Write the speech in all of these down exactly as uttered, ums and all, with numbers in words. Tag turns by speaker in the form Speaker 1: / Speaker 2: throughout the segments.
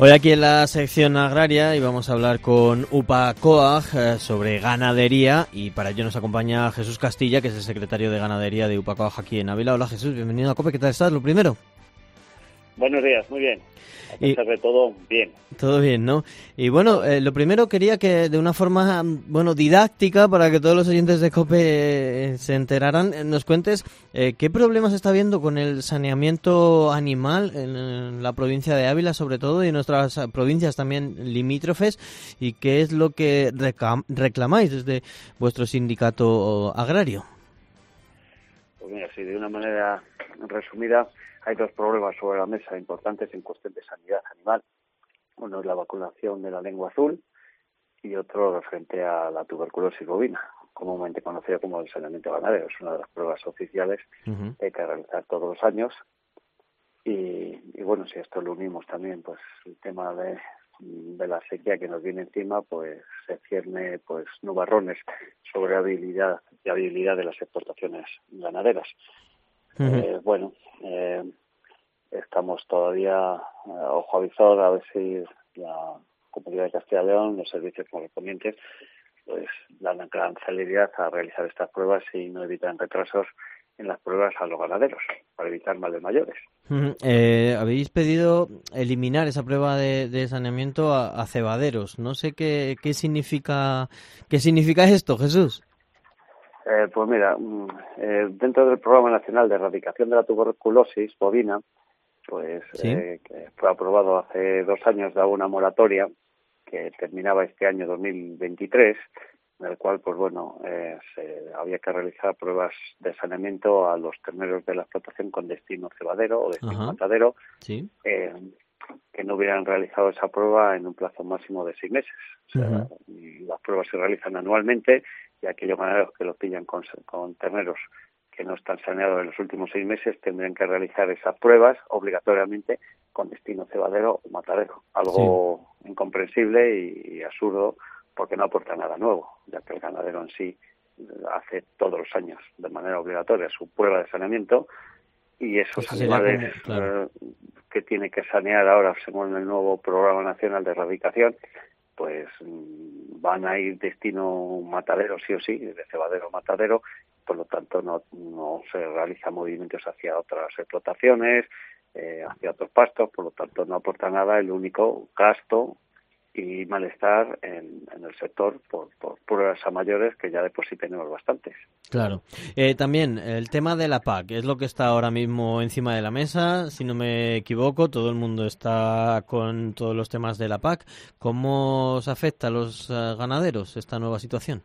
Speaker 1: Hoy aquí en la sección agraria y vamos a hablar con UPA Coag eh, sobre ganadería, y para ello nos acompaña Jesús Castilla, que es el secretario de ganadería de UPA Coag aquí en Ávila. Hola Jesús, bienvenido a COPE, ¿qué tal estás? Lo primero.
Speaker 2: Buenos días, muy bien. A pesar
Speaker 1: y,
Speaker 2: de todo, bien.
Speaker 1: Todo bien, ¿no? Y bueno, eh, lo primero quería que de una forma, bueno, didáctica, para que todos los oyentes de COPE eh, se enteraran, eh, nos cuentes eh, qué problemas está habiendo con el saneamiento animal en, en la provincia de Ávila, sobre todo, y en nuestras provincias también limítrofes, y qué es lo que reclam- reclamáis desde vuestro sindicato agrario.
Speaker 2: Pues mira, sí, de una manera resumida, hay dos problemas sobre la mesa importantes en cuestión de sanidad animal. Uno es la vacunación de la lengua azul y otro referente a la tuberculosis bovina, comúnmente conocida como el saneamiento ganadero. Es una de las pruebas oficiales
Speaker 1: Uh-huh.
Speaker 2: que hay que realizar todos los años. Y, y bueno, si a esto lo unimos también, pues el tema de, de la sequía que nos viene encima, pues se cierne pues nubarrones sobre la habilidad, la habilidad de las explotaciones ganaderas.
Speaker 1: Uh-huh.
Speaker 2: Eh, bueno, eh, estamos todavía eh, ojo avisor a ver si la Comunidad de Castilla y León, los servicios correspondientes, pues dan la gran celeridad a realizar estas pruebas y no evitan retrasos en las pruebas a los ganaderos, para evitar males mayores.
Speaker 1: Uh-huh. Eh, habéis pedido eliminar esa prueba de, de saneamiento a, a cebaderos. No sé qué, qué significa qué significa esto, Jesús.
Speaker 2: Eh, pues mira, eh, dentro del Programa Nacional de Erradicación de la Tuberculosis bovina, pues
Speaker 1: ¿Sí?
Speaker 2: eh, que fue aprobado hace dos años, daba una moratoria que terminaba este año dos mil veintitrés, en el cual, pues bueno, eh, se, había que realizar pruebas de saneamiento a los terneros de la explotación con destino cebadero o destino
Speaker 1: Ajá.
Speaker 2: matadero,
Speaker 1: Sí.
Speaker 2: eh, que no hubieran realizado esa prueba en un plazo máximo de seis meses. O sea,
Speaker 1: Uh-huh.
Speaker 2: y las pruebas se realizan anualmente y aquellos ganaderos que los pillan con, con terneros que no están saneados en los últimos seis meses tendrían que realizar esas pruebas obligatoriamente con destino cebadero o matadero. Algo sí. incomprensible y, y absurdo, porque no aporta nada nuevo, ya que el ganadero en sí hace todos los años de manera obligatoria su prueba de saneamiento, y esos
Speaker 1: Esto
Speaker 2: animales
Speaker 1: como, claro.
Speaker 2: eh, que tiene que sanear ahora según el nuevo Programa Nacional de Erradicación, pues van a ir destino matadero sí o sí, de cebadero matadero, por lo tanto no, no se realizan movimientos hacia otras explotaciones, eh, hacia otros pastos, por lo tanto no aporta nada, el único gasto y malestar en, en el sector por, por pruebas a mayores, que ya de por sí tenemos bastantes.
Speaker 1: Claro. Eh, también el tema de la P A C es lo que está ahora mismo encima de la mesa. Si no me equivoco, todo el mundo está con todos los temas de la P A C. ¿Cómo os afecta a los uh, ganaderos esta nueva situación?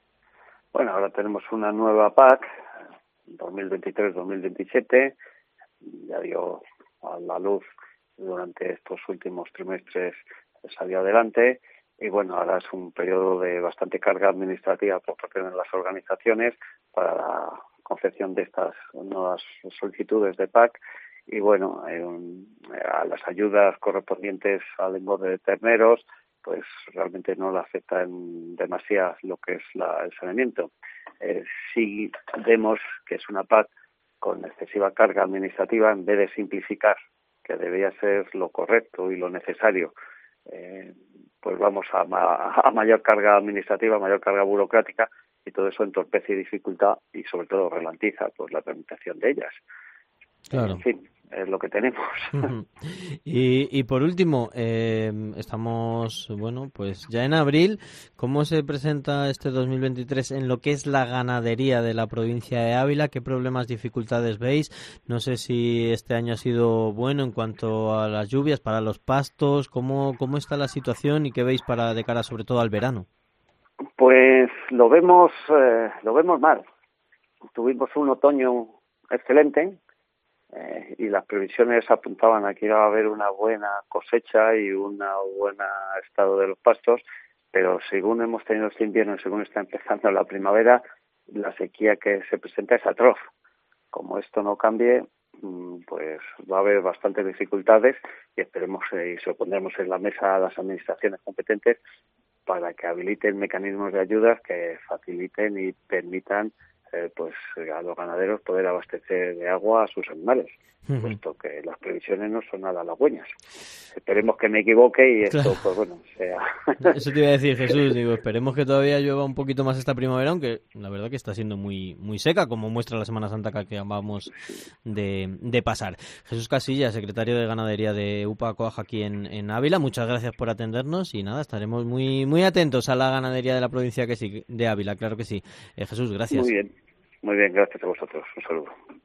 Speaker 2: Bueno, ahora tenemos una nueva P A C, dos mil veintitrés dos mil veintisiete, ya dio a la luz durante estos últimos trimestres, salió adelante, y bueno, ahora es un periodo de bastante carga administrativa por parte de las organizaciones para la confección de estas nuevas solicitudes de P A C, y bueno, eh, a las ayudas correspondientes al engorde de terneros, pues realmente no le afecta en demasiado lo que es la, el saneamiento. Eh, sí vemos que es una P A C con excesiva carga administrativa, en vez de simplificar, que debería ser lo correcto y lo necesario. Eh, pues vamos a, ma- a mayor carga administrativa, mayor carga burocrática, y todo eso entorpece y dificulta y sobre todo ralentiza pues la tramitación de ellas.
Speaker 1: Claro.
Speaker 2: Eh, en fin, es lo que tenemos.
Speaker 1: Uh-huh. Y, y por último, eh, estamos, bueno, pues ya en abril. ¿Cómo se presenta este dos mil veintitrés en lo que es la ganadería de la provincia de Ávila? ¿Qué problemas, dificultades veis? No sé si este año ha sido bueno en cuanto a las lluvias, para los pastos. ¿Cómo, cómo está la situación y qué veis para de cara sobre todo al verano?
Speaker 2: Pues lo vemos, eh, lo vemos mal. Tuvimos un otoño excelente, Eh, y las previsiones apuntaban a que iba a haber una buena cosecha y un buen estado de los pastos, pero según hemos tenido este invierno y según está empezando la primavera, la sequía que se presenta es atroz. Como esto no cambie, pues va a haber bastantes dificultades, y esperemos eh, y se lo pondremos en la mesa a las administraciones competentes para que habiliten mecanismos de ayudas que faciliten y permitan eh, pues a los ganaderos poder abastecer de agua a sus animales,
Speaker 1: uh-huh.
Speaker 2: puesto que las previsiones no son nada halagüeñas. Esperemos que me equivoque y esto, claro. pues bueno, sea...
Speaker 1: Eso te iba a decir, Jesús, digo, esperemos que todavía llueva un poquito más esta primavera, aunque la verdad que está siendo muy muy seca, como muestra la Semana Santa que acabamos de, de pasar. Jesús Casilla, secretario de Ganadería de U P A Coag aquí en, en Ávila, muchas gracias por atendernos y nada, estaremos muy muy atentos a la ganadería de la provincia que sí, de Ávila, claro que sí. Eh, Jesús, gracias.
Speaker 2: Muy bien, muy bien, gracias a vosotros, un saludo.